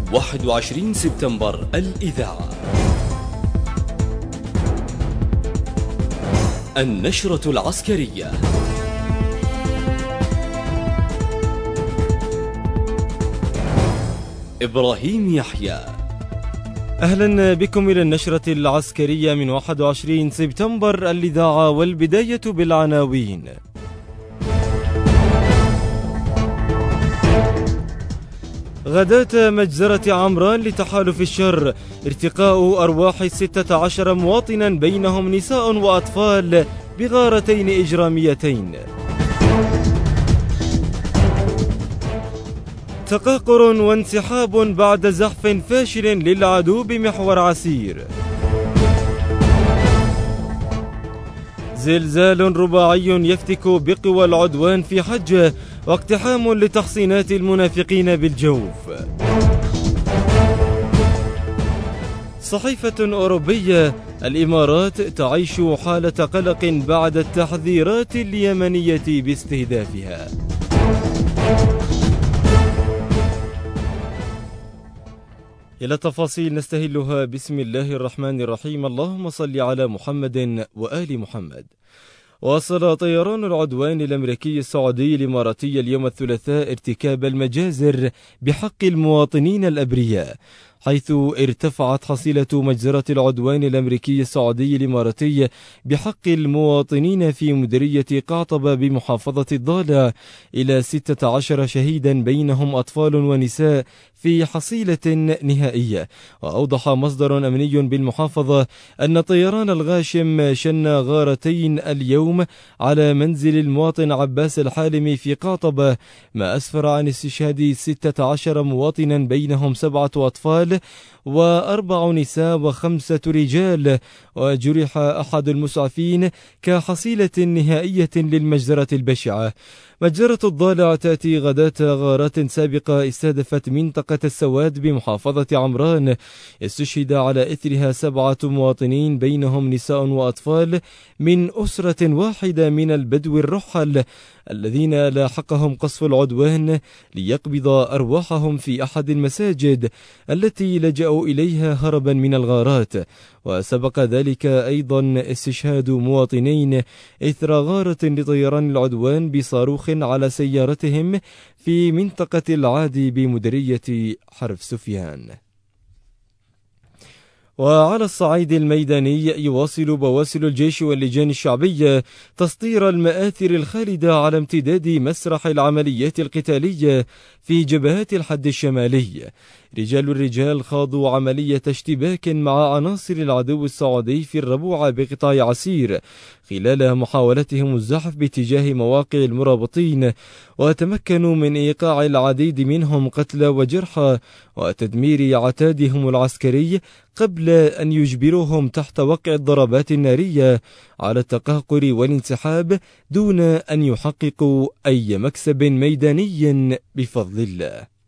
21 سبتمبر الإذاعة. النشرة العسكرية. إبراهيم يحيى. أهلا بكم إلى النشرة العسكرية من 21 سبتمبر الإذاعة، والبداية بالعناوين. غداة مجزرة عمران لتحالف الشر، ارتقاء أرواح 16 مواطنا بينهم نساء وأطفال بغارتين إجراميتين. تقهقر وانسحاب بعد زحف فاشل للعدو بمحور عسير. زلزال رباعي يفتك بقوى العدوان في حجة، واقتحام لتحصينات المنافقين بالجوف. صحيفة أوروبية: الإمارات تعيش حالة قلق بعد التحذيرات اليمنية باستهدافها. إلى التفاصيل نستهلها. بسم الله الرحمن الرحيم. اللهم صل على محمد وآل محمد. واصل طيران العدوان الأمريكي السعودي الإماراتي اليوم الثلاثاء ارتكاب المجازر بحق المواطنين الأبرياء، حيث ارتفعت حصيلة مجزرة العدوان الأمريكي السعودي الإماراتي بحق المواطنين في مديرية قعطبة بمحافظة الضالع إلى 16 شهيدا بينهم أطفال ونساء في حصيلة نهائية. وأوضح مصدر أمني بالمحافظة أن طيران الغاشم شن غارتين اليوم على منزل المواطن عباس الحالمي في قعطبة، ما أسفر عن استشهاد 16 مواطنا بينهم 7 أطفال و4 نساء و5 رجال، وجرح أحد المسعفين كحصيلة نهائية للمجزرة البشعة. مجزرة الضالع تأتي غداة غارات سابقة استهدفت منطقة السواد بمحافظة عمران، استشهد على إثرها 7 مواطنين بينهم نساء وأطفال من أسرة واحدة من البدو الرحل، الذين لاحقهم قصف العدوان ليقبض أرواحهم في أحد المساجد التي لجأوا إليها هربا من الغارات. وسبق ذلك أيضا استشهاد مواطنين إثر غارة لطيران العدوان بصاروخ على سيارتهم في منطقة العادي بمديرية حرف سفيان. وعلى الصعيد الميداني يواصل بواسل الجيش واللجان الشعبية تسطير المآثر الخالدة على امتداد مسرح العمليات القتالية في جبهات الحد الشمالي. رجال الرجال خاضوا عملية اشتباك مع عناصر العدو السعودي في الربوع بقطاع عسير خلال محاولتهم الزحف باتجاه مواقع المرابطين، وتمكنوا من إيقاع العديد منهم قتلى وجرحى وتدمير عتادهم العسكري قبل أن يجبروهم تحت وقع الضربات النارية على التقهقر والانسحاب دون أن يحققوا أي مكسب ميداني بفضل الله.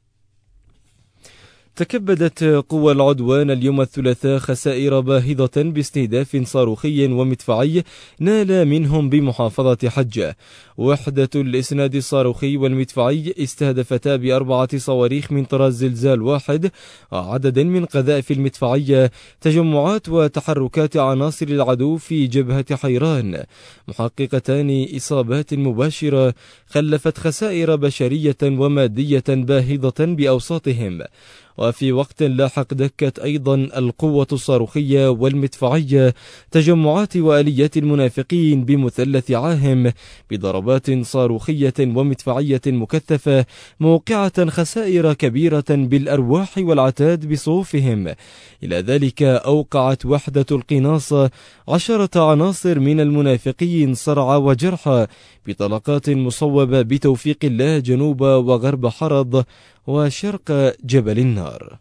تكبدت قوى العدوان اليوم الثلاثاء خسائر باهظة باستهداف صاروخي ومدفعي نال منهم بمحافظة حجة. وحدة الإسناد الصاروخي والمدفعي استهدفتا ب4 صواريخ من طراز زلزال 1 وعدد من قذائف المدفعية تجمعات وتحركات عناصر العدو في جبهة حيران، محققتان إصابات مباشرة خلفت خسائر بشرية ومادية باهظة بأوساطهم. وفي وقت لاحق دكت أيضا القوة الصاروخية والمدفعية تجمعات وآليات المنافقين بمثلث عاهم بضربات صاروخية ومدفعية مكثفة، موقعة خسائر كبيرة بالأرواح والعتاد بصفوفهم. إلى ذلك أوقعت وحدة القناصة 10 عناصر من المنافقين صرع وجرحى بطلقات مصوبة بتوفيق الله جنوب وغرب حرض وشرق جبل النار.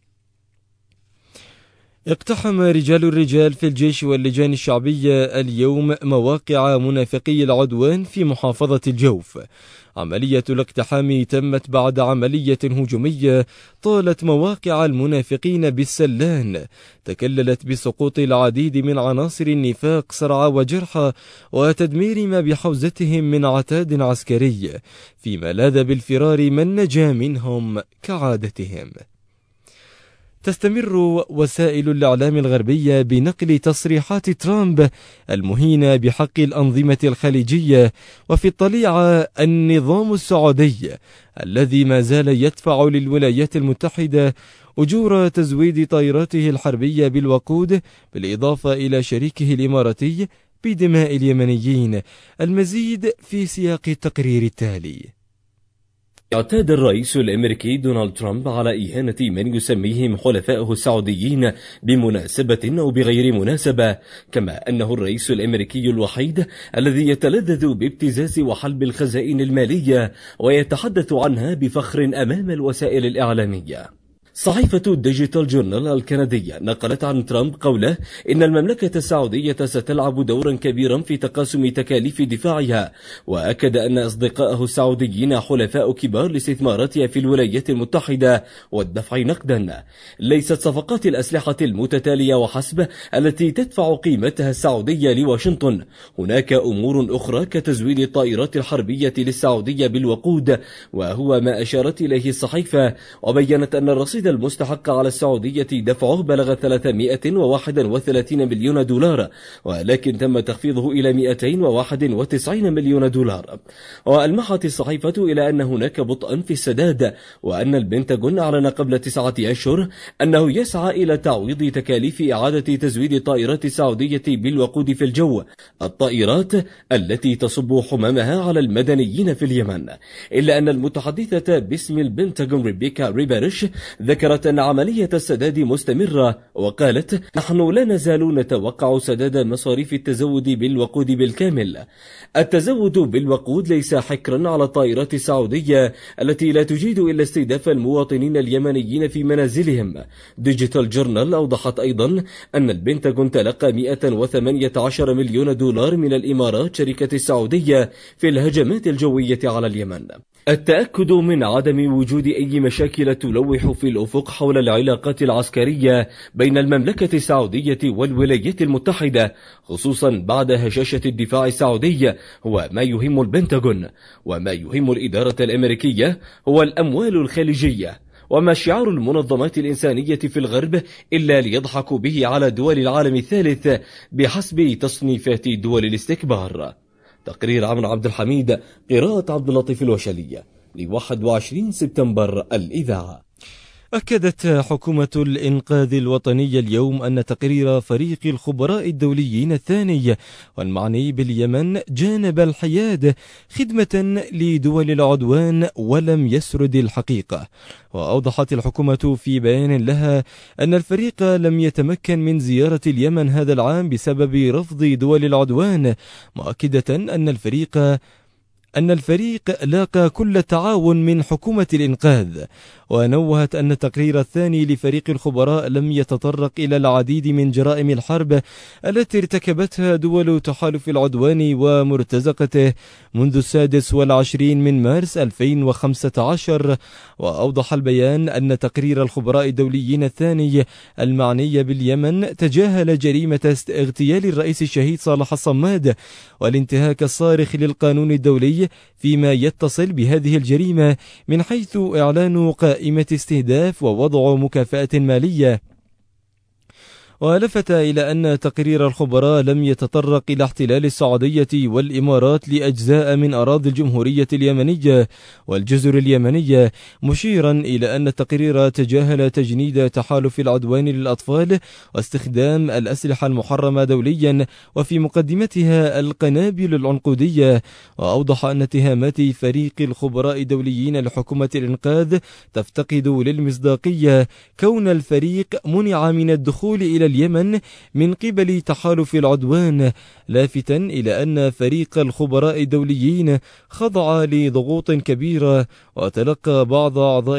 اقتحم رجال الرجال في الجيش واللجان الشعبية اليوم مواقع منافقي العدوان في محافظة الجوف. عملية الاقتحام تمت بعد عملية هجومية طالت مواقع المنافقين بالسلان، تكللت بسقوط العديد من عناصر النفاق صرع وجرحى وتدمير ما بحوزتهم من عتاد عسكري، فيما لاذ بالفرار من نجا منهم كعادتهم. تستمر وسائل الإعلام الغربية بنقل تصريحات ترامب المهينة بحق الأنظمة الخليجية وفي الطليعة النظام السعودي الذي ما زال يدفع للولايات المتحدة أجور تزويد طائراته الحربية بالوقود، بالإضافة إلى شريكه الإماراتي بدماء اليمنيين. المزيد في سياق التقرير التالي. اعتاد الرئيس الأمريكي دونالد ترامب على إهانة من يسميهم حلفائه السعوديين بمناسبة أو بغير مناسبة، كما أنه الرئيس الأمريكي الوحيد الذي يتلذذ بابتزاز وحلب الخزائن المالية ويتحدث عنها بفخر أمام الوسائل الإعلامية. صحيفة ديجيتال جورنال الكندية نقلت عن ترامب قوله إن المملكة السعودية ستلعب دورا كبيرا في تقاسم تكاليف دفاعها، وأكد أن أصدقائه السعوديين حلفاء كبار لاستثماراتها في الولايات المتحدة والدفع نقدا. ليست صفقات الأسلحة المتتالية وحسب التي تدفع قيمتها السعودية لواشنطن، هناك أمور أخرى كتزويد الطائرات الحربية للسعودية بالوقود، وهو ما أشارت إليه الصحيفة. وبينت أن الرصيد المستحق على السعودية دفعه بلغ 331 مليون دولار، ولكن تم تخفيضه إلى 291 مليون دولار. وألمحت الصحيفة إلى أن هناك بطئا في السداد، وأن البنتاغون أعلن قبل 9 أشهر أنه يسعى إلى تعويض تكاليف إعادة تزويد الطائرات السعودية بالوقود في الجو، الطائرات التي تصب حمامها على المدنيين في اليمن. إلا أن المتحدثة باسم البنتاغون ريبيكا ريباريش ذكرت أن عملية السداد مستمرة، وقالت: نحن لا نزال نتوقع سداد مصاريف التزود بالوقود بالكامل. التزود بالوقود ليس حكرا على الطائرات السعودية التي لا تجيد إلا استهداف المواطنين اليمنيين في منازلهم. ديجيتال جورنال أوضحت أيضا أن البنتاغون تلقى 118 مليون دولار من الإمارات شركة السعودية في الهجمات الجوية على اليمن. التأكد من عدم وجود أي مشاكل تلوح في الأفق حول العلاقات العسكرية بين المملكة السعودية والولايات المتحدة، خصوصا بعد هشاشة الدفاع السعودي، هو ما يهم البنتاغون. وما يهم الإدارة الأمريكية هو الأموال الخليجية، وما شعار المنظمات الإنسانية في الغرب إلا ليضحكوا به على دول العالم الثالث بحسب تصنيفات دول الاستكبار. تقرير عمرو عبد الحميد، قراءة عبد اللطيف الوشلية، ل21 سبتمبر الإذاعة. أكدت حكومة الإنقاذ الوطني اليوم أن تقرير فريق الخبراء الدوليين الثاني والمعني باليمن جانب الحياد خدمة لدول العدوان ولم يسرد الحقيقة. وأوضحت الحكومة في بيان لها أن الفريق لم يتمكن من زيارة اليمن هذا العام بسبب رفض دول العدوان، مؤكدة أن الفريق لاقى كل التعاون من حكومة الإنقاذ. ونوهت أن التقرير الثاني لفريق الخبراء لم يتطرق إلى العديد من جرائم الحرب التي ارتكبتها دول تحالف العدوان ومرتزقته منذ 26 من مارس 2015. وأوضح البيان أن تقرير الخبراء الدوليين الثاني المعني باليمن تجاهل جريمة اغتيال الرئيس الشهيد صالح الصماد والانتهاك الصارخ للقانون الدولي فيما يتصل بهذه الجريمة، من حيث إعلان قائمة استهداف ووضع مكافأة مالية. ولفت إلى أن تقرير الخبراء لم يتطرق إلى احتلال السعودية والإمارات لأجزاء من أراضي الجمهورية اليمنية والجزر اليمنية، مشيرا إلى أن التقرير تجاهل تجنيد تحالف العدوان للأطفال واستخدام الأسلحة المحرمة دوليا وفي مقدمتها القنابل العنقودية. وأوضح أن اتهامات فريق الخبراء الدوليين لحكومة الإنقاذ تفتقد للمصداقية، كون الفريق منع من الدخول إلى اليمن من قبل تحالف العدوان، لافتا إلى أن فريق الخبراء الدوليين خضع لضغوط كبيرة وتلقى بعض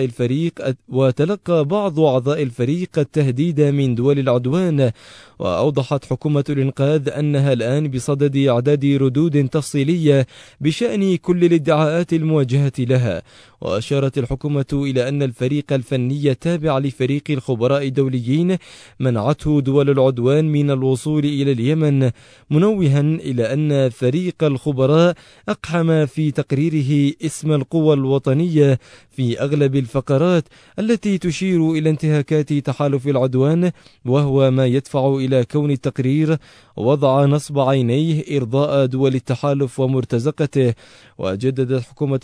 أعضاء الفريق التهديد من دول العدوان. وأوضحت حكومة الإنقاذ أنها الآن بصدد إعداد ردود تفصيلية بشأن كل الادعاءات الموجهة لها. وأشارت الحكومة إلى أن الفريق الفني التابع لفريق الخبراء الدوليين منعته دول العدوان من الوصول إلى اليمن، منوها إلى أن فريق الخبراء أقحم في تقريره اسم القوى الوطنية في أغلب الفقرات التي تشير إلى انتهاكات تحالف العدوان، وهو ما يدفع إلى كون التقرير وضع نصب عينيه إرضاء دول التحالف ومرتزقته. وجددت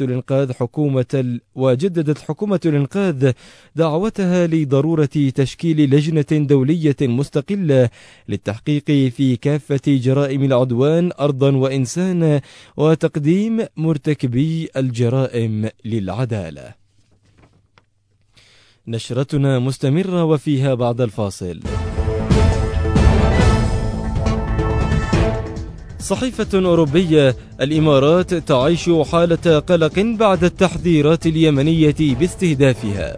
حكومة الإنقاذ دعوتها لضرورة تشكيل لجنة دولية مستقلة للتحقيق في كافة جرائم العدوان أرضا وإنسانا وتقديم مرتكبي الجرائم للعدالة. نشرتنا مستمرة وفيها بعد الفاصل. صحيفة أوروبية: الإمارات تعيش حالة قلق بعد التحذيرات اليمنية باستهدافها.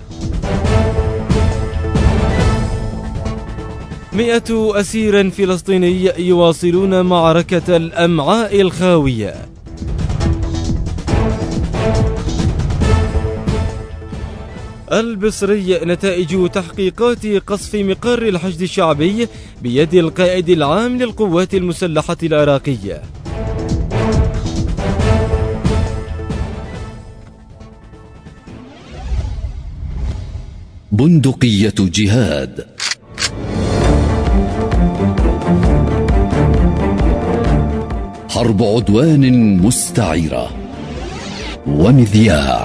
100 أسير فلسطيني يواصلون معركة الأمعاء الخاوية. البصري: نتائج تحقيقات قصف مقر الحشد الشعبي بيد القائد العام للقوات المسلحة العراقية. بندقية جهاد. حرب عدوان مستعيرة ومذياع.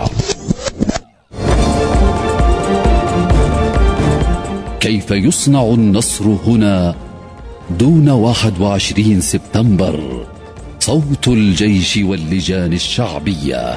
كيف يصنع النصر هنا دون 21 سبتمبر؟ صوت الجيش واللجان الشعبية.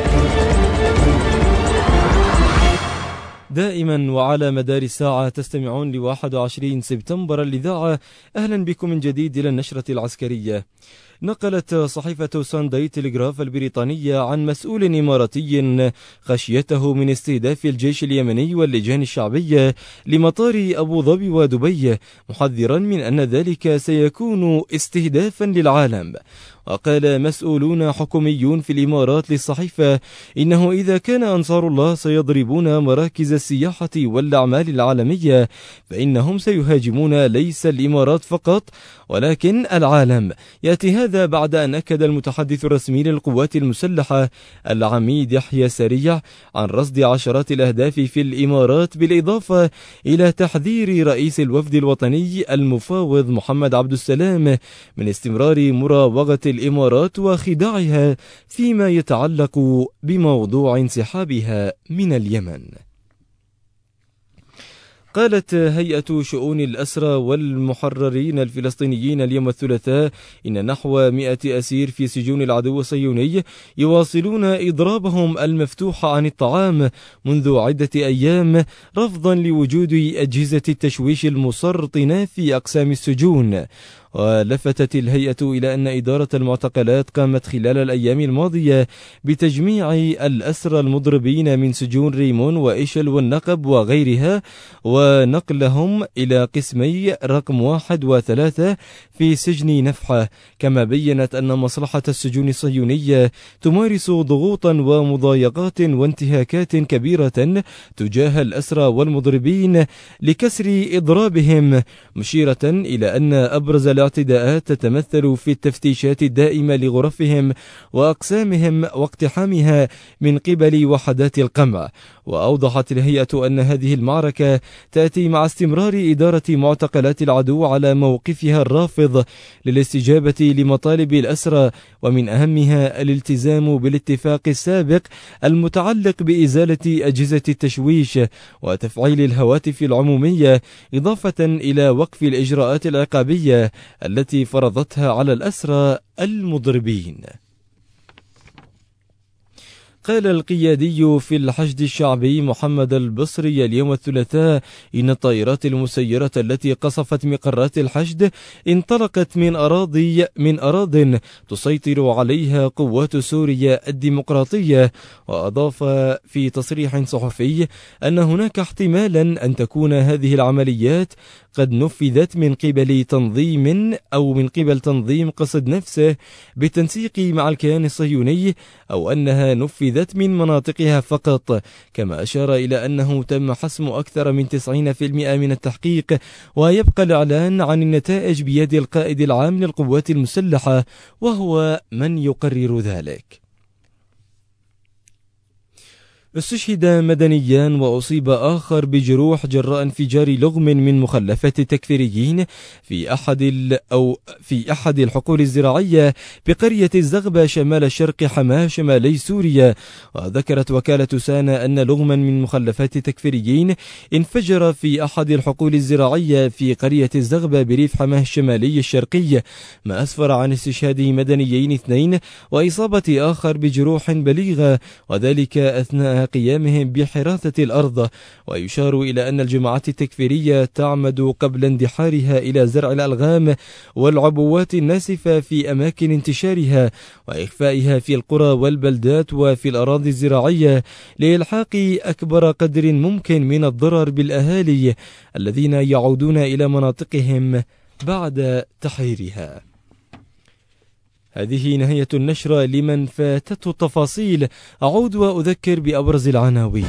دائما وعلى مدار الساعة تستمعون ل 21 سبتمبر الإذاعة. أهلا بكم من جديد إلى النشرة العسكرية. نقلت صحيفة سانداي تلغراف البريطانية عن مسؤول إماراتي خشيته من استهداف الجيش اليمني واللجان الشعبية لمطار أبو ظبي ودبي، محذرا من أن ذلك سيكون استهدافا للعالم. وقال مسؤولون حكوميون في الإمارات للصحيفة إنه إذا كان أنصار الله سيضربون مراكز السياحة والأعمال العالمية فإنهم سيهاجمون ليس الإمارات فقط ولكن العالم. يأتي هذا بعد أن أكد المتحدث الرسمي للقوات المسلحة العميد يحيى سريع عن رصد عشرات الأهداف في الإمارات، بالإضافة إلى تحذير رئيس الوفد الوطني المفاوض محمد عبد السلام من استمرار مراوغة الإمارات وخداعها فيما يتعلق بموضوع انسحابها من اليمن. قالت هيئة شؤون الأسرى والمحررين الفلسطينيين اليوم الثلاثاء إن نحو 100 أسير في سجون العدو الصهيوني يواصلون إضرابهم المفتوح عن الطعام منذ عدة أيام، رفضا لوجود أجهزة التشويش المسرطنة في أقسام السجون. ولفتت الهيئة إلى أن إدارة المعتقلات قامت خلال الأيام الماضية بتجميع الأسرى المضربين من سجون ريمون وإيشل والنقب وغيرها ونقلهم إلى قسمي رقم 1 و3 في سجن نفحة. كما بيّنت أن مصلحة السجون الصهيونية تمارس ضغوطا ومضايقات وانتهاكات كبيرة تجاه الأسرى والمضربين لكسر إضرابهم، مشيرة إلى أن أبرز الاعتداءات تتمثل في التفتيشات الدائمة لغرفهم وأقسامهم واقتحامها من قبل وحدات القمع. وأوضحت الهيئة أن هذه المعركة تأتي مع استمرار إدارة معتقلات العدو على موقفها الرافض للاستجابة لمطالب الأسرى، ومن أهمها الالتزام بالاتفاق السابق المتعلق بإزالة أجهزة التشويش وتفعيل الهواتف العمومية، إضافة إلى وقف الإجراءات العقابية التي فرضتها على الأسرى المضربين. قال القيادي في الحشد الشعبي محمد البصري اليوم الثلاثاء إن الطائرات المسيرة التي قصفت مقرات الحشد انطلقت من أراضٍ تسيطر عليها قوات سوريا الديمقراطية. وأضاف في تصريح صحفي أن هناك احتمالا أن تكون هذه العمليات قد نفذت من قبل تنظيم قصد نفسه بالتنسيق مع الكيان الصهيوني، أو أنها نفذت من مناطقها فقط. كما أشار إلى أنه تم حسم أكثر من 90% من التحقيق، ويبقى الإعلان عن النتائج بيد القائد العام للقوات المسلحة، وهو من يقرر ذلك. استشهد مدنيان وأصيب آخر بجروح جراء انفجار لغم من مخلفات التكفيريين في أحد الحقول الزراعية بقرية الزغبة شمال شرق حماة شمالي سوريا. وذكرت وكالة سانا أن لغما من مخلفات التكفيريين انفجر في أحد الحقول الزراعية في قرية الزغبة بريف حماة الشمالي الشرقي، ما أسفر عن استشهاد مدنيين 2 وإصابة آخر بجروح بليغة، وذلك أثناء قيامهم بحراثة الأرض. ويشار إلى أن الجماعات التكفيرية تعمد قبل اندحارها إلى زرع الألغام والعبوات الناسفة في أماكن انتشارها وإخفائها في القرى والبلدات وفي الأراضي الزراعية لإلحاق أكبر قدر ممكن من الضرر بالأهالي الذين يعودون إلى مناطقهم بعد تحريرها. هذه نهاية النشرة. لمن فاتته التفاصيل أعود وأذكر بأبرز العناوين.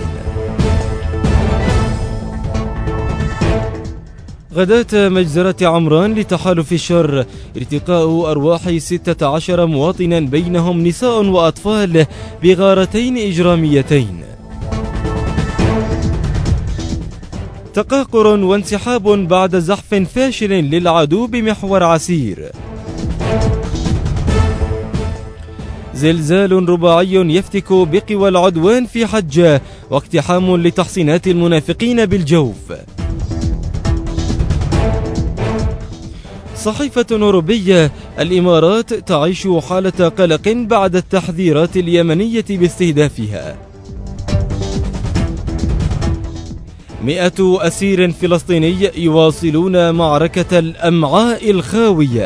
غداة مجزرة عمران لتحالف الشر، ارتقاء أرواح 16 مواطنا بينهم نساء وأطفال بغارتين إجراميتين. تقهقر وانسحاب بعد زحف فاشل للعدو بمحور عسير. زلزال رباعي يفتك بقوى العدوان في حجة، واقتحام لتحصينات المنافقين بالجوف. صحيفة أوروبية، الإمارات تعيش حالة قلق بعد التحذيرات اليمنية باستهدافها. 100 أسير فلسطيني يواصلون معركة الأمعاء الخاوية.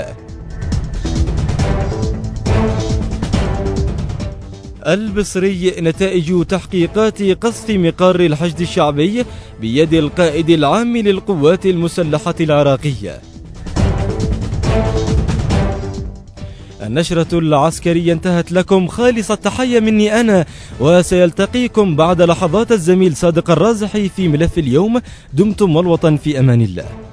البصري، نتائج تحقيقات قصف مقر الحشد الشعبي بيد القائد العام للقوات المسلحة العراقية. النشرة العسكرية انتهت لكم، خالص التحية مني أنا، وسيلتقيكم بعد لحظات الزميل صادق الرازحي في ملف اليوم. دمتم والوطن في أمان الله.